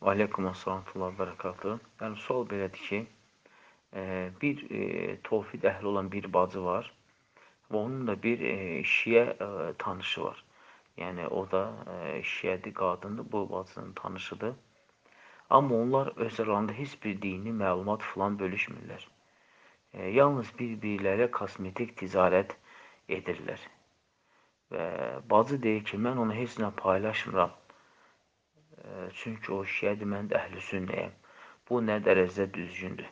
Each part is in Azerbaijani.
Aleykum əssalam və bərəkatuhu. Yəni, sual belədir ki, bir tovhid əhli olan bir bacı var və onun da bir şiə tanışı var. Yəni, o da şiədir, qadındır, bu bacının tanışıdır. Amma onlar öz aralarında heç bir dini məlumat filan bölüşmürlər. Yalnız bir-birlərə kosmetik ticarət edirlər. Və bacı deyir ki, mən onu heç nə paylaşmıram. Çünki o şiədir, mən də əhl-i sünnəyəm. Bu nə dərəcədə düzgündür?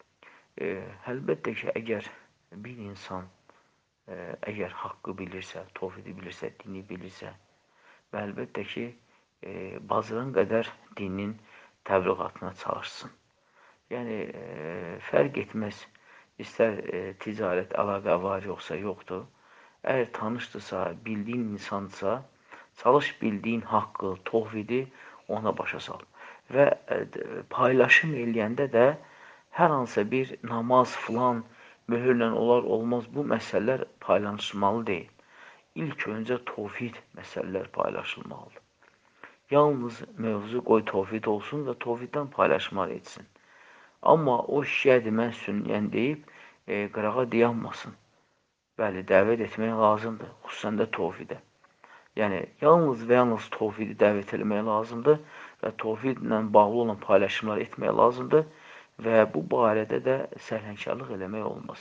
Əlbəttə ki, əgər bir insan əgər haqqı bilirsə, tovhidi bilirsə, dini bilirsə və əlbəttə ki, bacaran qədər dinin təbliğatına çalışsın. Yəni, fərq etməz, istər ticarət əlaqə var yoxsa yoxdur. Əgər tanışdırsa, bildiyin insandırsa, çalış bildiyin haqqı, tovhidi ona başa sal. Və paylaşım eləyəndə də hər hansısa bir namaz filan möhürlə olar olmaz bu məsələlər paylaşılmalı deyil. İlk öncə tovhid məsələlər paylaşılmalıdır. Yalnız mövzu qoy tovhid olsun və tovhiddən paylaşmalar etsin. Amma o şiədir, mən sünniyəm deyib qırağa dayanmasın. Bəli, dəvət etmək lazımdır, xüsusən də tovhidə. Yəni, yalnız və yalnız tovhidi dəvət etmək lazımdır və tovhidlə bağlı olan paylaşımlar etmək lazımdır və bu barədə də sərhənkarlıq eləmək olmaz.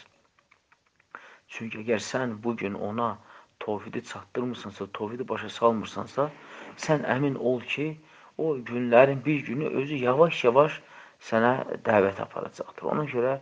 Çünki əgər sən bugün ona tovhidi çatdırmırsansa, tovhidi başa salmırsansa, sən əmin ol ki, o günlərin bir günü özü yavaş-yavaş sənə dəvət aparacaqdır. Ona görə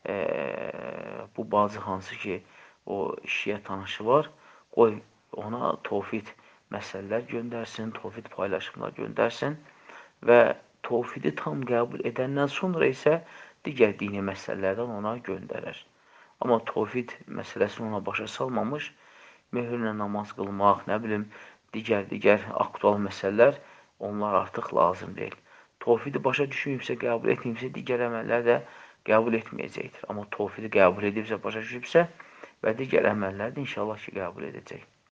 bu bacı hansı ki, o şiə tanışı var, qoy ona tovhid məsələlər göndərsin, tovhid paylaşımlar göndərsin və tovhidi tam qəbul edəndən sonra isə digər dini məsələlərdən ona göndərər. Amma tovhid məsələsini ona başa salmamış, möhürlə namaz qılmaq, nə bilim, digər aktual məsələlər, onlar artıq lazım deyil. Tovhidi başa düşməyibsə, qəbul etməyibsə, digər əməllər də qəbul etməyəcəkdir. Amma tovhidi qəbul edibsə, başa düşübsə və digər əməllər də inşallah ki, qəbul edəcək.